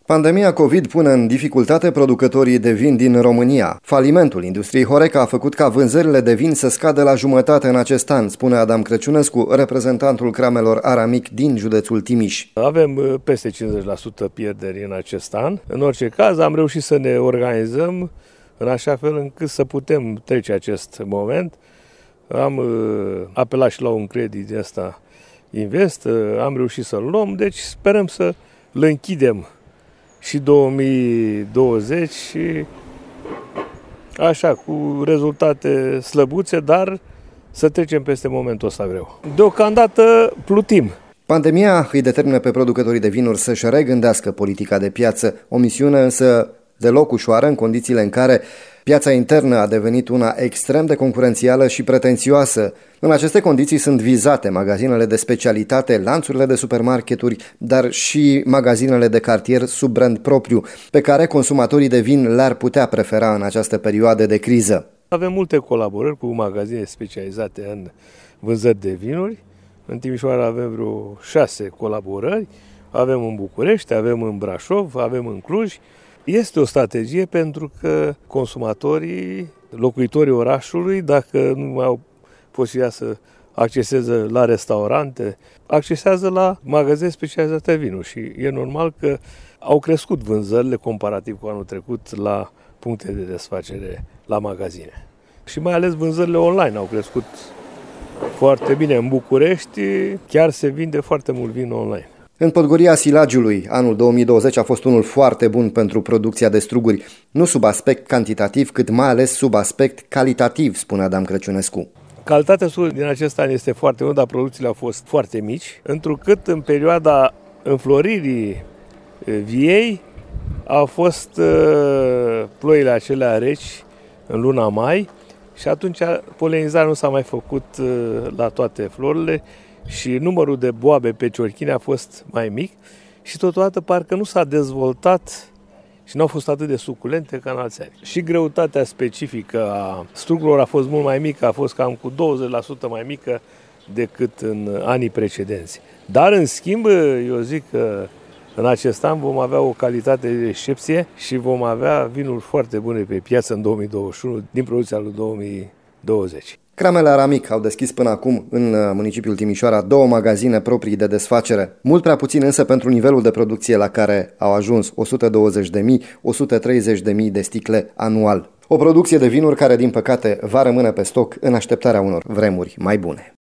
Pandemia COVID pune în dificultate producătorii de vin din România. Falimentul industriei Horeca a făcut ca vânzările de vin să scadă la jumătate în acest an, spune Adam Crăciunescu, reprezentantul cramelor Aramic din județul Timiș. Avem peste 50% pierderi în acest an. În orice caz, am reușit să ne organizăm în așa fel încât să putem trece acest moment. Am apelat și la un credit de ăsta Invest, am reușit să-l luăm, deci sperăm să îl închidem și 2020 și așa, cu rezultate slăbuțe, dar să trecem peste momentul ăsta greu. Deocamdată plutim. Pandemia îi determină pe producătorii de vinuri să-și regândească politica de piață, o misiune însă deloc ușoară în condițiile în care piața internă a devenit una extrem de concurențială și pretențioasă. În aceste condiții sunt vizate magazinele de specialitate, lanțurile de supermarketuri, dar și magazinele de cartier sub brand propriu, pe care consumatorii de vin le-ar putea prefera în această perioadă de criză. Avem multe colaborări cu magazine specializate în vânzări de vinuri. În Timișoara avem vreo 6 colaborări, avem în București, avem în Brașov, avem în Cluj. Este o strategie pentru că consumatorii, locuitorii orașului, dacă nu mai au posibilitatea să acceseze la restaurante, accesează la magazine specializate vinuri și e normal că au crescut vânzările comparativ cu anul trecut la puncte de desfacere la magazine. Și mai ales vânzările online au crescut foarte bine. În București chiar se vinde foarte mult vin online. În Podgoria Silagiului, anul 2020 a fost unul foarte bun pentru producția de struguri, nu sub aspect cantitativ, cât mai ales sub aspect calitativ, spune Adam Crăciunescu. Calitatea strugului din acest an este foarte bună, dar producțiile au fost foarte mici, întrucât în perioada înfloririi viei au fost ploile acelea reci în luna mai și atunci polenizarea nu s-a mai făcut la toate florile și numărul de boabe pe ciorchine a fost mai mic și totodată parcă nu s-a dezvoltat și nu au fost atât de suculente ca în alți ani. Și greutatea specifică a strugurilor a fost mult mai mică, a fost cam cu 20% mai mică decât în anii precedenți. Dar în schimb, eu zic că în acest an vom avea o calitate de excepție și vom avea vinuri foarte bune pe piață în 2021 din producția lui 2020. Cramele Aramic au deschis până acum în municipiul Timișoara 2 magazine proprii de desfacere, mult prea puțin însă pentru nivelul de producție la care au ajuns 120.000-130.000 de sticle anual. O producție de vinuri care, din păcate, va rămâne pe stoc în așteptarea unor vremuri mai bune.